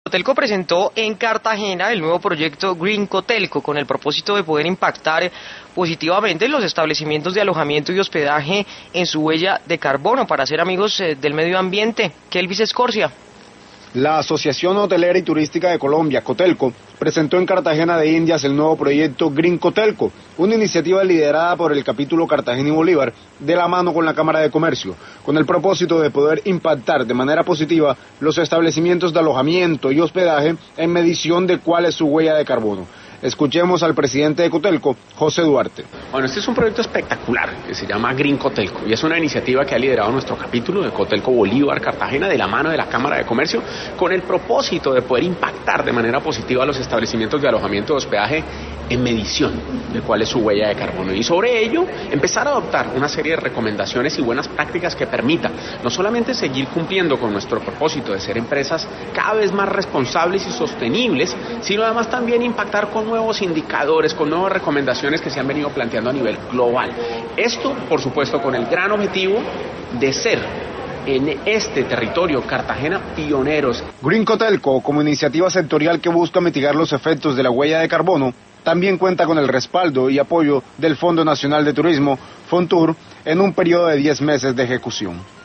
Cotelco presentó en Cartagena el nuevo proyecto Green Cotelco con el propósito de poder impactar positivamente los establecimientos de alojamiento y hospedaje en su huella de carbono para ser amigos del medio ambiente. Kelvis Escorcia. La Asociación Hotelera y Turística de Colombia, Cotelco, presentó en Cartagena de Indias el nuevo proyecto Green Cotelco, una iniciativa liderada por el capítulo Cartagena y Bolívar, de la mano con la Cámara de Comercio, con el propósito de poder impactar de manera positiva los establecimientos de alojamiento y hospedaje en medición de cuál es su huella de carbono. Escuchemos al presidente de Cotelco, José Duarte. Bueno, este es un proyecto espectacular que se llama Green Cotelco y es una iniciativa que ha liderado nuestro capítulo de Cotelco Bolívar, Cartagena, de la mano de la Cámara de Comercio, con el propósito de poder impactar de manera positiva a los establecimientos de alojamiento y hospedaje en medición de cuál es su huella de carbono y sobre ello empezar a adoptar una serie de recomendaciones y buenas prácticas que permitan no solamente seguir cumpliendo con nuestro propósito de ser empresas cada vez más responsables y sostenibles, sino además también impactar con nuevos indicadores, con nuevas recomendaciones que se han venido planteando a nivel global. Esto, por supuesto, con el gran objetivo de ser en este territorio Cartagena pioneros. Green Cotelco, como iniciativa sectorial que busca mitigar los efectos de la huella de carbono, también cuenta con el respaldo y apoyo del Fondo Nacional de Turismo, Fontur, en un periodo de 10 meses de ejecución.